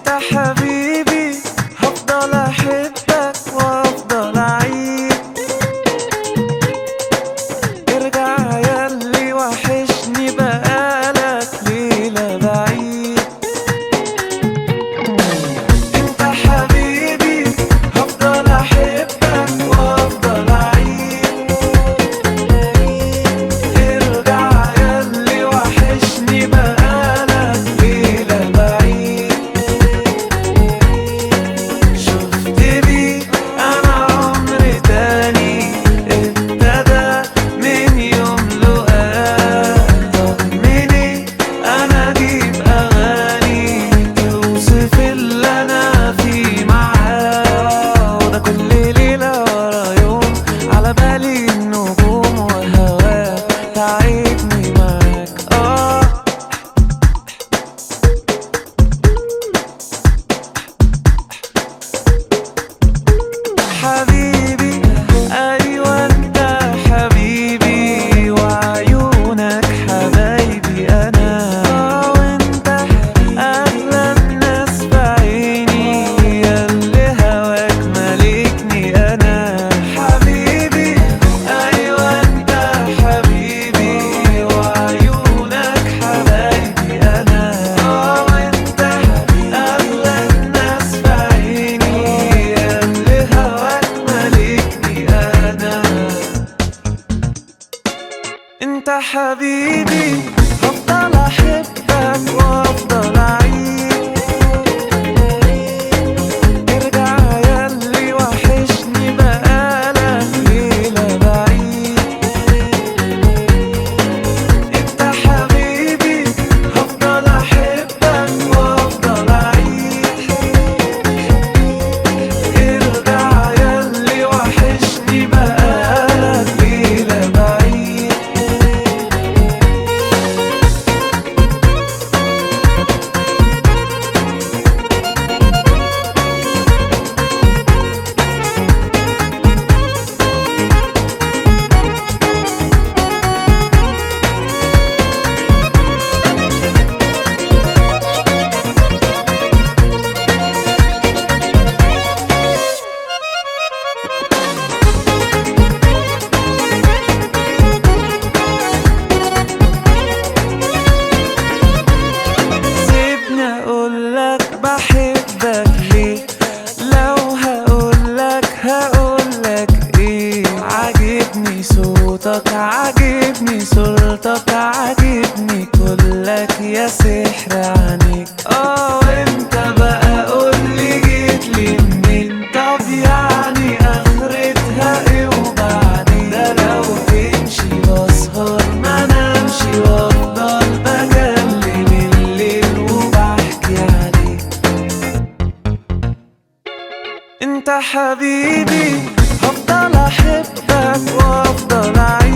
انت حبيبي، هفضل احبك وافضل اعيد. ارجع ياللي وحشني بقالك ليلة بعيد. انت حبيبي، هفضل احبك وافضل اعيد. ارجع ياللي وحشني بقالك ليلة بعيد. شفت بيك انا عمر تاني ابتدى من يوم لقاك. طمني انا اجيب اغاني توصف اللي انا فيه معاك. وده كل ليلة ورا يوم على بالي النجوم وهواك تعبني معاك. حبيبي، أيوة أنت حبيبي وعيونك حبايبي أنا. وأنت أغلى الناس في عيني ياللي هواك مالكني أنا. حبيبي، أيوة أنت حبيبي وعيونك حبايبي أنا. وأنت أغلى الناس في عيني ياللي هواك مالكني أنا. انت حبيبي، هفضل احبك وافضل اعيد. ارجع ياللي وحشني بقالك ليلة بعيد. انت حبيبي، هفضل احبك وافضل اعيد. ارجع ياللي وحشني بقالك ليلة بعيد. سيبني اقولك بحبك ليه، لو هقولك ايه. عاجبني صوتك، عاجبني صورتك، عاجبني كلك يا سحر عينيك. وانت بقى قولي جيتلي منين؟ طب يعني اخرتها ايه وبعدين؟ ده لو تمشي بسهر ما نمشي وافضل بكلم الليل وبحكي عليك. انت حبيبي، هفضل احبك وافضل اعيش.